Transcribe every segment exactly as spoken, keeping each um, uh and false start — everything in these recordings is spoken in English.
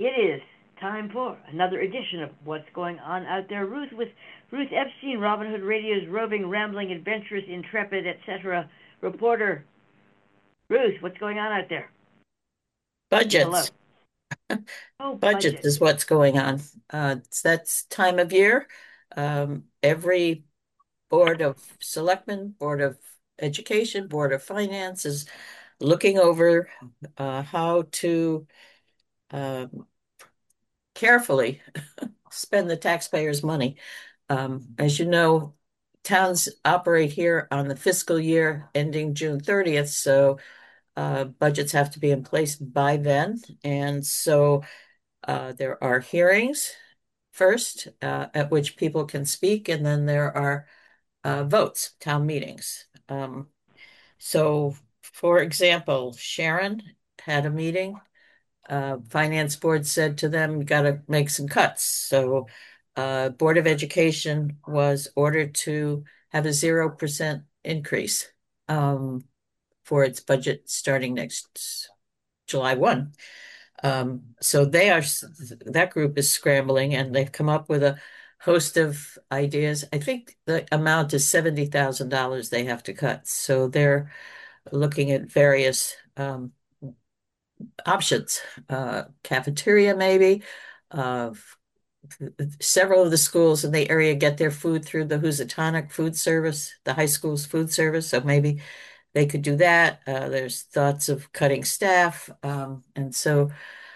It is time for another edition of What's Going On Out There. Ruth with Ruth Epstein, Robin Hood Radio's roving, rambling, adventurous, intrepid, et cetera reporter. Ruth, what's going on out there? Hello. Budgets. Oh, Budgets budget. is what's going on. Uh, it's that time of year. Um, every Board of Selectmen, Board of Education, Board of Finance is looking over uh, how to um, carefully spend the taxpayers' money. Um, as you know, towns operate here on the fiscal year ending June thirtieth, so uh, budgets have to be in place by then. And so uh, there are hearings first, uh, at which people can speak, and then there are uh, votes, town meetings. Um, so, for example, Sharon had a meeting. Uh, Finance Board said to them, "You got to make some cuts." So, uh, Board of Education was ordered to have a zero percent increase um, for its budget starting next July first. Um, so they are, that group is scrambling and they've come up with a host of ideas. I think the amount is seventy thousand dollars they have to cut. So they're looking at various um, options, uh, cafeteria maybe. Uh, Several of the schools in the area get their food through the Housatonic food service, the high school's food service. So maybe they could do that. Uh, there's thoughts of cutting staff. Um, and so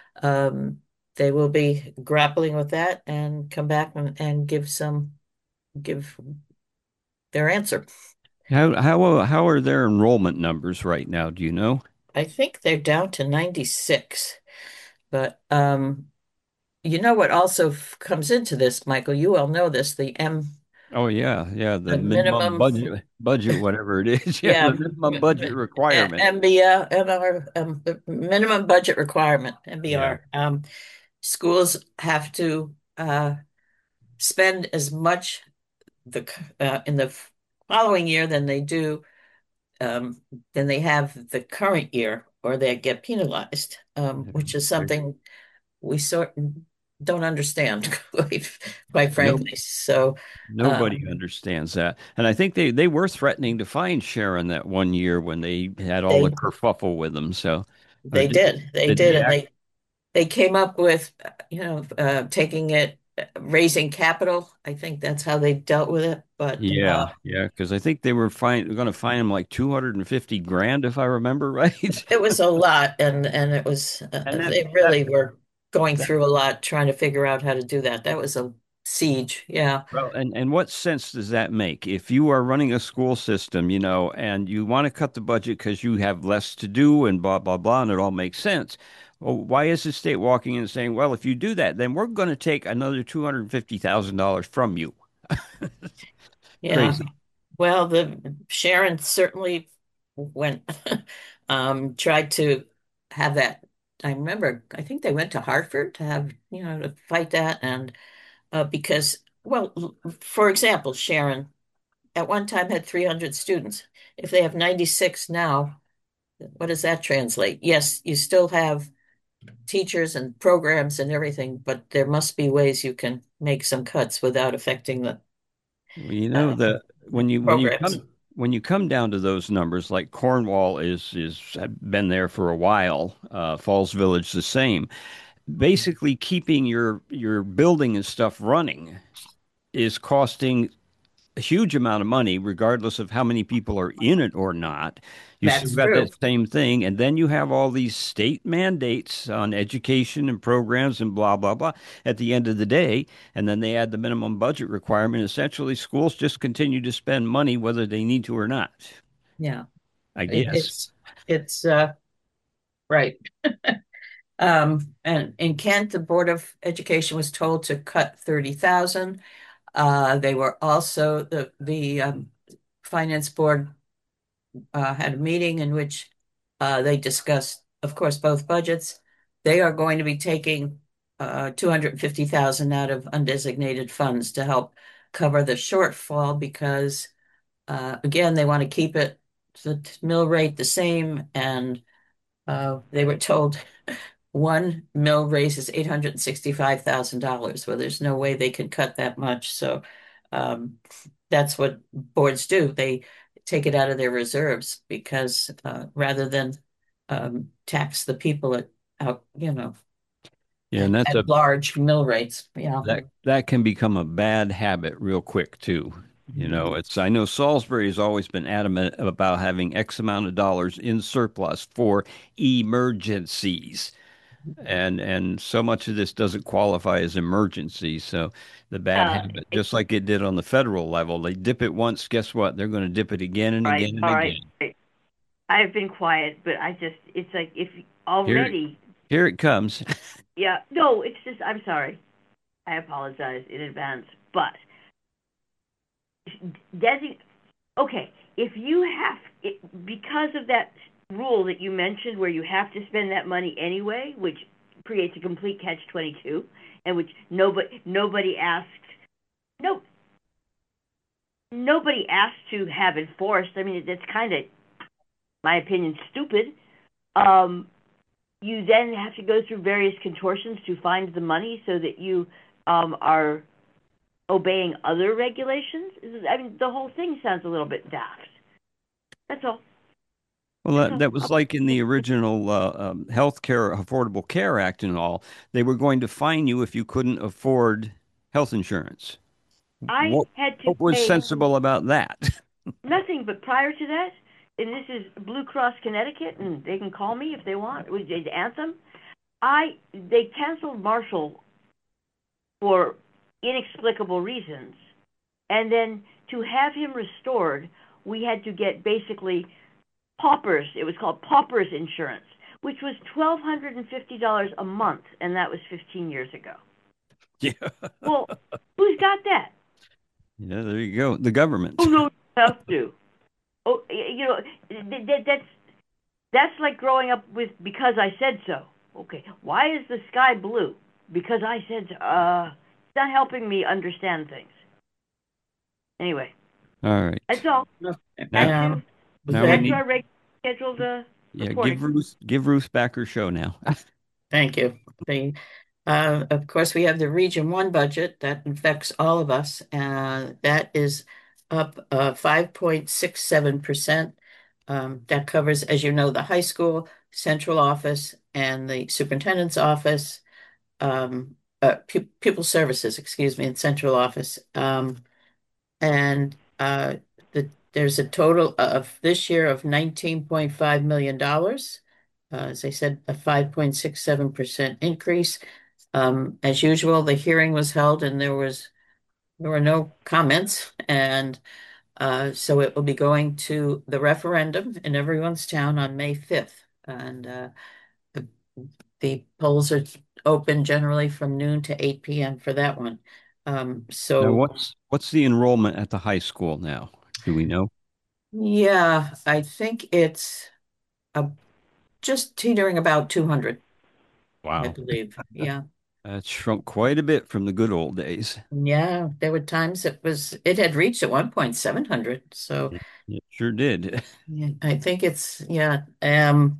um, they will be grappling with that and come back and, and give some give their answer. How how how are their enrollment numbers right now? Do you know? I think they're down to ninety-six, but um, you know what also f- comes into this, Michael? You all know this, the M, Oh yeah, yeah, the the minimum minimum, budget budget, whatever it is. Yeah, yeah, the minimum budget requirement. M B R, M R, um, the minimum budget requirement, Yeah. M B R. Um, schools have to uh, spend as much the uh, in the following year than they do um, than they have the current year, or they get penalized, um, which is I- something we sort don't understand, quite, quite No, frankly. So, nobody um, understands that. And I think they they were threatening to fine Sharon that one year when they had all the they kerfuffle with them. So, or they did did, they did did, they and act? they they came up with, you know, uh, taking it, raising capital. I think that's how they dealt with it. But uh, Yeah, yeah, because I think they were fine going to fine him like two hundred fifty grand if I remember right. it was a lot, and and it was uh, And that they that really were going that through a lot trying to figure out how to do that. That was a siege. Yeah, Well, and, and what sense does that make? If you are running a school system, you know, and you want to cut the budget because you have less to do and blah, blah, blah, and it all makes sense. Well, why is the state walking in and saying, well, if you do that, then we're going to take another two hundred fifty thousand dollars from you? yeah. Crazy. Well, the Sharon certainly went, um, tried to have that. I remember, I think they went to Hartford to have, you know, to fight that. And uh, because, well, l- for example, Sharon at one time had three hundred students. If they have ninety-six now, what does that translate? Yes, you still have teachers and programs and everything, but there must be ways you can make some cuts without affecting the Well, you know, uh, the when you when you programs. come when you come down to those numbers, like Cornwall is is been there for a while, uh, Falls Village the same. Basically, keeping your your building and stuff running is costing a huge amount of money, regardless of how many people are in it or not. You still That's got true. that same thing. And then you have all these state mandates on education and programs and blah, blah, blah at the end of the day. And then they add the minimum budget requirement. Essentially, schools just continue to spend money whether they need to or not, Yeah. I It, guess. it's it's uh right. Um, and in Kent, the Board of Education was told to cut thirty thousand. Uh, they were also the the um, Finance Board uh, had a meeting in which uh, they discussed, of course, both budgets. They are going to be taking uh, two hundred fifty thousand out of undesignated funds to help cover the shortfall because, uh, again, they want to keep it the mill rate the same, and uh, they were told one mill raises eight hundred sixty-five thousand dollars. Well, there's no way they can cut that much. So um, that's what boards do. They take it out of their reserves because uh, rather than um, tax the people at out, you know, Yeah, at, and that's a at large mill rates. Yeah. that that can become a bad habit real quick too. You know, it's I know Salisbury has always been adamant about having X amount of dollars in surplus for emergencies. And and so much of this doesn't qualify as emergency. So the bad Uh, habit, it, just like it did on the federal level, they dip it once, guess what? They're going to dip it again and all right, again and all right. again. I've been quiet, but I just, it's like if Here already, here it comes. yeah, no, it's just, I'm sorry. I apologize in advance, but desi okay, if you have, it, because of that rule that you mentioned where you have to spend that money anyway, which creates a complete catch twenty-two, and which nobody, nobody asked, no, nobody asked to have enforced. I mean, that's kind of, my opinion, stupid. Um, you then have to go through various contortions to find the money so that you um, are obeying other regulations. I mean, the whole thing sounds a little bit daft. That's all. Well, That's that, all. that was like in the original uh, um, Health Care Affordable Care Act and all. They were going to fine you if you couldn't afford health insurance. I What had to what was pay sensible about that? nothing, but prior to that, and this is Blue Cross Connecticut, and they can call me if they want. We did Anthem. I they canceled Marshall for inexplicable reasons, and then to have him restored, we had to get basically paupers. It was called paupers insurance, which was twelve hundred and fifty dollars a month, and that was fifteen years ago. Yeah. Well, who's got that? Yeah, there you go. The Oh government. no, you have to. Oh, you know, that, that's that's like growing up with because I said so. Okay, why is the sky blue? Because I said so. Uh, it's not helping me understand things. Anyway, All that's right. all. Back Now, Um, to now we back to that, our need, regular scheduled uh, yeah, give reporting. Ruth, give Ruth back her show now. Thank you. The, uh, of course, we have the Region One budget that affects all of us. Uh, that is up uh, five point six seven percent. Um, that covers, as you know, the high school, central office, and the superintendent's office, um, uh, pu pupil services, excuse me, and central office. Um, and uh, the, there's a total of this year of nineteen point five million dollars. Uh, as I said, a five point six seven percent increase. Um, as usual, the hearing was held and there was there were no comments, and uh, so it will be going to the referendum in everyone's town on May fifth. And uh, the, the polls are open generally from noon to eight p m for that one. Um, Now, so what's what's the enrollment at the high school now? Do we know? yeah, I think it's uh, just teetering about two hundred, I Wow. believe. Yeah. That shrunk quite a bit from the good old days. Yeah, there were times it was it had reached at one point seven hundred. So It, it sure did. yeah, I think it's yeah. Um,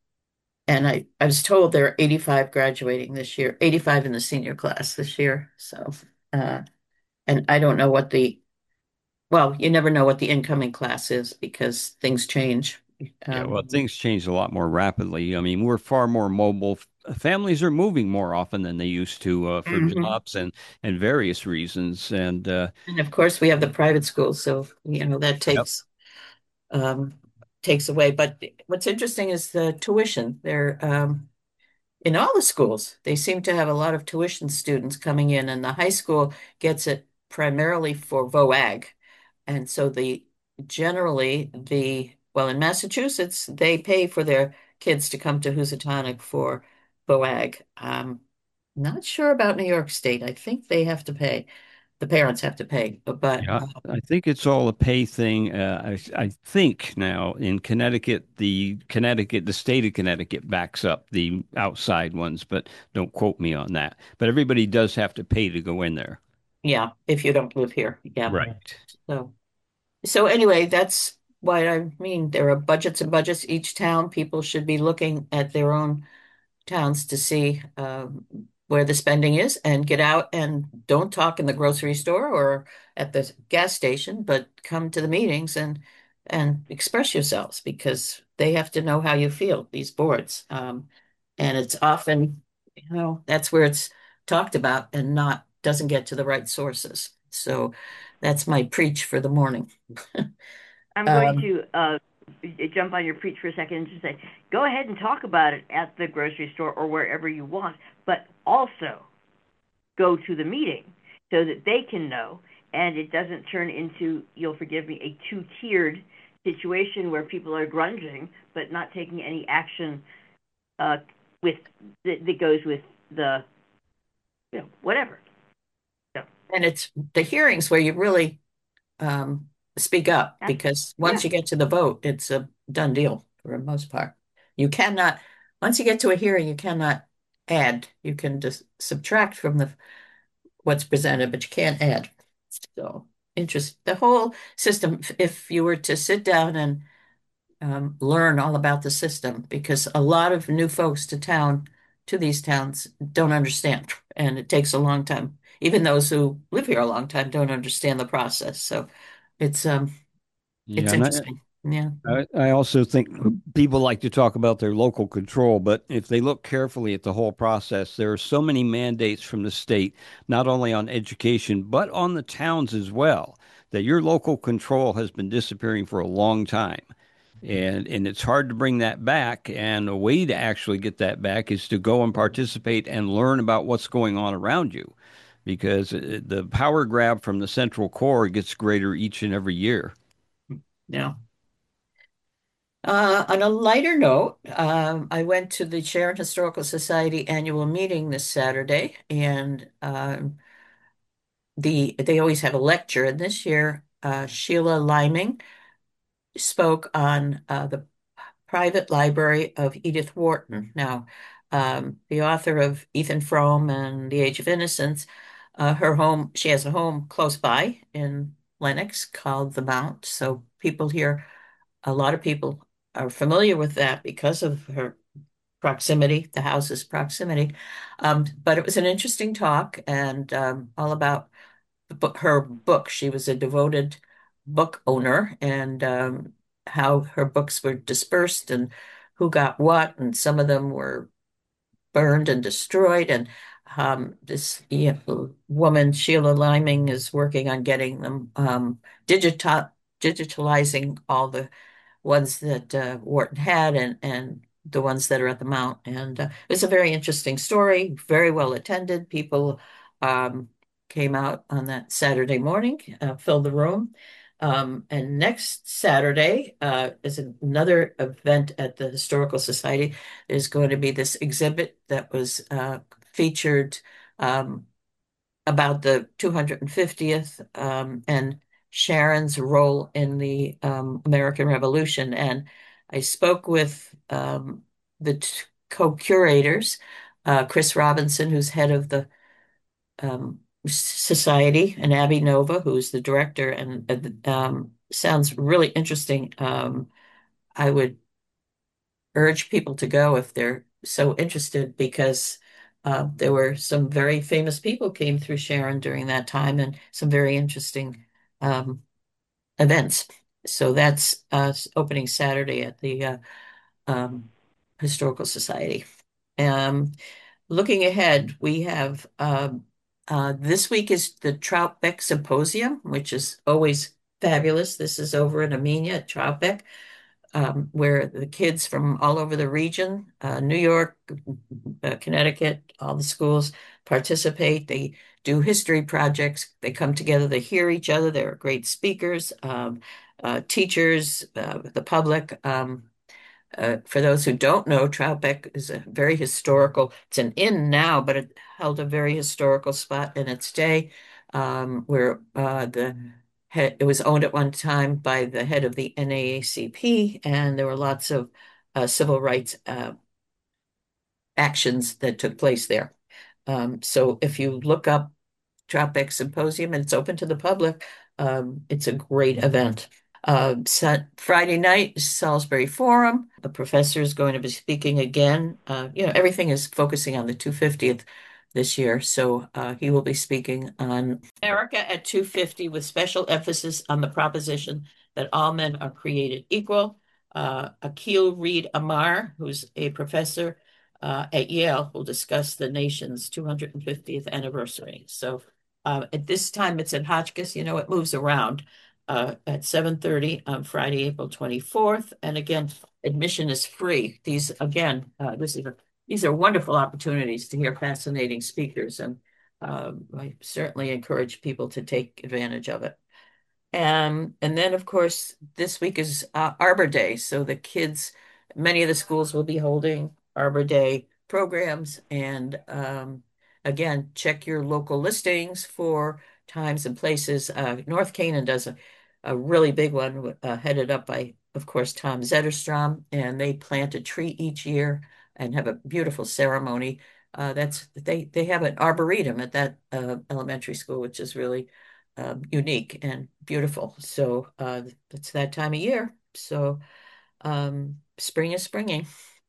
and I I was told there are eighty-five graduating this year, eighty-five in the senior class this year. So uh, and I don't know what the well, you never know what the incoming class is because things change. Yeah, well, Um, things change a lot more rapidly. I mean, we're far more mobile. Families are moving more often than they used to uh, for mhm. jobs and and various reasons. And uh, And of course, we have the private schools, so you know that yep, takes um, takes away. But what's interesting is the tuition. They're um, in all the schools, they seem to have a lot of tuition students coming in, and the high school gets it primarily for VOAG. And so the generally the well in Massachusetts, they pay for their kids to come to Housatonic for VOAG. Um, not sure about New York State. I think they have to pay. The parents have to pay, but yeah, I think it's all a pay thing. Uh, I I think now in Connecticut, the Connecticut, the state of Connecticut backs up the outside ones, but don't quote me on that. But everybody does have to pay to go in there. yeah, if you don't live here, yeah. Right. So, so anyway, that's what I mean. There are budgets and budgets. Each town, people should be looking at their own towns to see um, where the spending is and get out and don't talk in the grocery store or at the gas station, but come to the meetings and and express yourselves because they have to know how you feel, these boards. Um, and it's often, you know, that's where it's talked about and not doesn't get to the right sources. So that's my preach for the morning. I'm going Um, to uh, jump on your preach for a second and just say, go ahead and talk about it at the grocery store or wherever you want, but also go to the meeting so that they can know and it doesn't turn into, you'll forgive me, a two-tiered situation where people are grunging but not taking any action uh, with that, that goes with the, you know, whatever. So, and it's the hearings where you really um, speak up because once yeah. you get to the vote, it's a done deal for the most part. You cannot, once you get to a hearing, you cannot add. You can just subtract from the what's presented, but you can't add. So interest the whole system. If you were to sit down and um, learn all about the system, because a lot of new folks to town, to these towns, don't understand, and it takes a long time. Even those who live here a long time don't understand the process. So it's um Yeah, it's and I, interesting. Yeah. I I also think people like to talk about their local control, but if they look carefully at the whole process, there are so many mandates from the state, not only on education, but on the towns as well, that your local control has been disappearing for a long time. And and it's hard to bring that back. And a way to actually get that back is to go and participate and learn about what's going on around you, because uh, the power grab from the central core gets greater each and every year. Yeah. Uh, on a lighter note, um, I went to the Sharon Historical Society annual meeting this Saturday, and um, the they always have a lecture. And this year, uh, Sheila Liming spoke on uh, the private library of Edith Wharton. Now, um, the author of Ethan Frome and The Age of Innocence, uh, her home, she has a home close by in Lenox called The Mount. So people here, a lot of people are familiar with that because of her proximity, the house's proximity. Um, but it was an interesting talk and um, all about the book, her book. She was a devoted book owner and um, how her books were dispersed and who got what, and some of them were burned and destroyed. And um, this yeah, woman, Sheila Liming, is working on getting them um, digital digitalizing all the ones that uh, Wharton had and and the ones that are at the Mount. And uh, it's a very interesting story, very well attended. People um, came out on that Saturday morning, uh, filled the room. Um, and next Saturday uh, is another event at the Historical Society. There's going to be this exhibit that was uh, featured um, about the two hundred fiftieth um, and Sharon's role in the um, American Revolution. And I spoke with um, the t- co-curators, uh, Chris Robinson, who's head of the um, society, and Abby Nova, who's the director, and uh, um, sounds really interesting. Um, I would urge people to go if they're so interested because uh, there were some very famous people came through Sharon during that time and some very interesting um, events. So that's uh, opening Saturday at the uh, um, Historical Society. Um, looking ahead, we have um, uh, this week is the Troutbeck Symposium, which is always fabulous. This is over in Amenia at Troutbeck um, where the kids from all over the region, uh, New York, uh, Connecticut, all the schools participate. They do history projects. They come together. They hear each other. They're great speakers, um, uh, teachers, uh, the public. Um, uh, for those who don't know, Troutbeck is a very historical, it's an inn now, but it held a very historical spot in its day, um, where uh, the head, it was owned at one time by the head of the N double A C P, and there were lots of uh, civil rights uh, actions that took place there. Um, so if you look up Troutbeck Symposium and it's open to the public, um, it's a great event. Uh, Sun Friday night is Salisbury Forum. A professor is going to be speaking again. Uh, you know, everything is focusing on the two hundred fiftieth this year, so uh, he will be speaking on America at two fifty with special emphasis on the proposition that all men are created equal. Uh, Akil Reed Amar, who's a professor uh, at Yale, will discuss the nation's two hundred fiftieth anniversary. So uh, at this time, it's at Hotchkiss. You know, it moves around uh, at seven thirty on Friday, April twenty-fourth. And again, admission is free. These, again, uh, this is a, these are wonderful opportunities to hear fascinating speakers, and um, I certainly encourage people to take advantage of it. Um, and then, of course, this week is uh, Arbor Day. So the kids, many of the schools will be holding Arbor Day programs. And um, again, check your local listings for times and places. Uh, North Canaan does a, a really big one, uh, headed up by, of course, Tom Zetterstrom. And they plant a tree each year and have a beautiful ceremony. Uh, that's they they have an arboretum at that uh, elementary school, which is really um, unique and beautiful. So uh, it's that time of year. So um, spring is springing,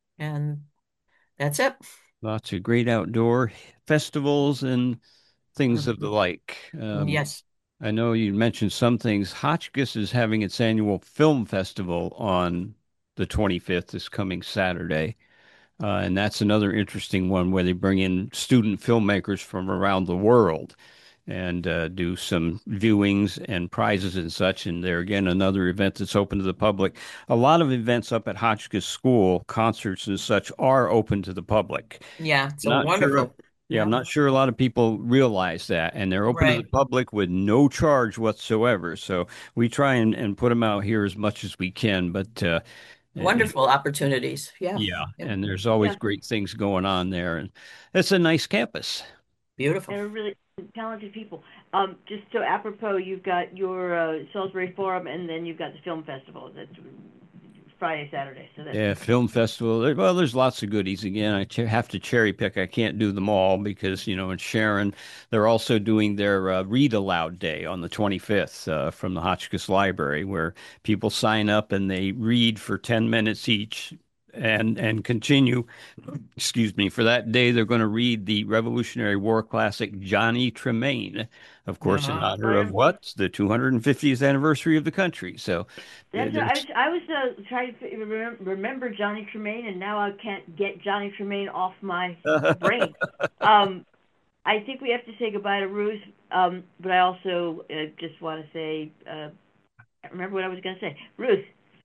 and that's it. Lots of great outdoor festivals and things of the Mhm. like. Um, Yes. I know you mentioned some things. Hotchkiss is having its annual film festival on the twenty-fifth, this coming Saturday. Uh, and that's another interesting one where they bring in student filmmakers from around the world and uh, do some viewings and prizes and such. And there again, another event that's open to the public. A lot of events up at Hotchkiss School, concerts and such, are open to the public. Yeah. So Not sure. wonderful. Yeah, I'm Yeah. not sure a lot of people realize that, and they're open to the Right. public with no charge whatsoever. So we try and, and put them out here as much as we can, but uh, eh, Wonderful opportunities. Yeah. yeah, Yep. and there's always Yeah, great things going on there, and it's a nice campus. Beautiful. they're really talented people. Um, just so apropos, you've got your uh, Salisbury Forum, and then you've got the film festival. That's Friday, Saturday. So that's Yeah, film festival. There- Well, there's lots of goodies. Again, I ch have to cherry pick. I can't do them all because, you know, in Sharon, they're also doing their uh, Read Aloud Day on the twenty-fifth uh, from the Hotchkiss Library, where people sign up and they read for ten minutes each and and continue. Excuse me. For that day, they're going to read the Revolutionary War classic Johnny Tremaine, of course, in Ah, honor of wonderful. what? The two hundred fiftieth anniversary of the country. So there- That's what I was. there's I was uh, trying to remember, remember Johnny Tremaine, and now I can't get Johnny Tremaine off my brain. Um, I think we have to say goodbye to Ruth, um, but I also uh, just want to say, uh, I remember what I was going to say. Ruth,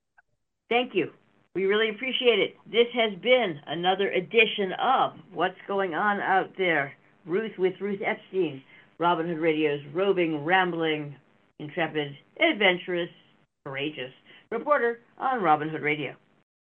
thank you. We really appreciate it. This has been another edition of What's Going On Out There. Ruth with Ruth Epstein, Robin Hood Radio's roving, rambling, intrepid, adventurous, courageous reporter on Robin Hood Radio.